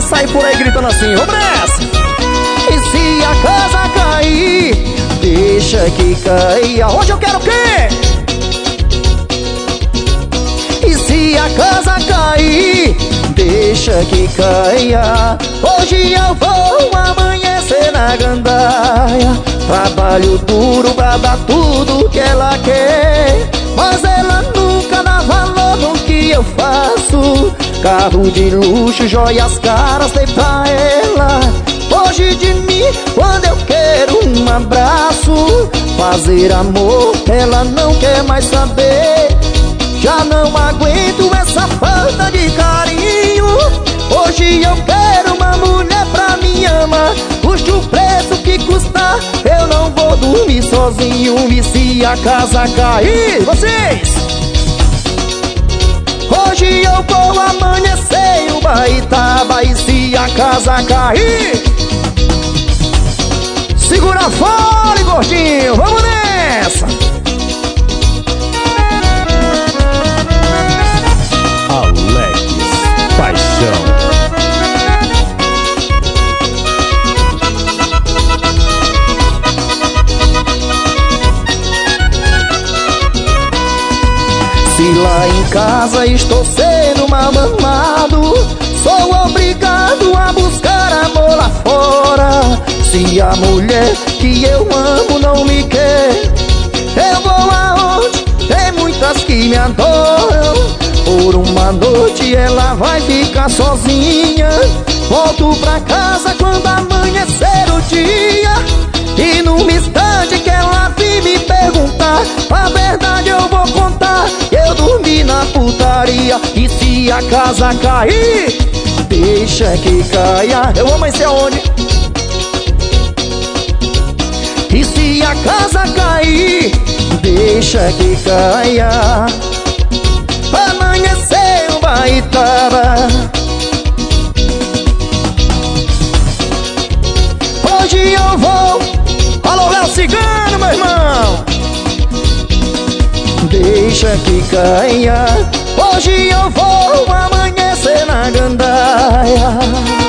sair por aí gritando assim, vamos nessa! E se a casa cair, deixa que caia. Hoje eu quero o quê? E se a casa cair, deixa que caia. Hoje eu vou amanhecer na gandaia. Trabalho duro pra dar tudo que ela quer, mas ela nunca dá valor no que eu faço. Carro de luxo, joias caras dei pra ela. Hoje de mim, quando eu quero um abraço, fazer amor, ela não quer mais saber. Já não aguento essa falta de carinho. Hoje eu quero uma mulher pra me amar. Custe o preço que custar, eu não vou dormir sozinho. E se a casa cair, vocês? Hoje eu vou amanhecer em Ubaitaba. E se a casa cair, segura fora, gordinho, vamos nessa! Alex Paixão. Se lá em casa estou sendo mal amado, sou obrigado a buscar amor lá fora. Se a mulher que eu amo não me quer, eu vou aonde tem muitas que me adoram. Por uma noite ela vai ficar sozinha. Volto pra casa quando amanhecer o dia. E num instante que ela vir me perguntar, a verdade eu vou contar. Eu dormi na putaria. E se a casa cair, deixa que caia. Eu vou amanhecer aonde? E se a casa cair, deixa que caia. Amanhecer em Ubaitaba. Hoje eu vou. Alô, Léo Cigano, meu irmão. Deixa que caia. Hoje eu vou amanhecer na gandaia.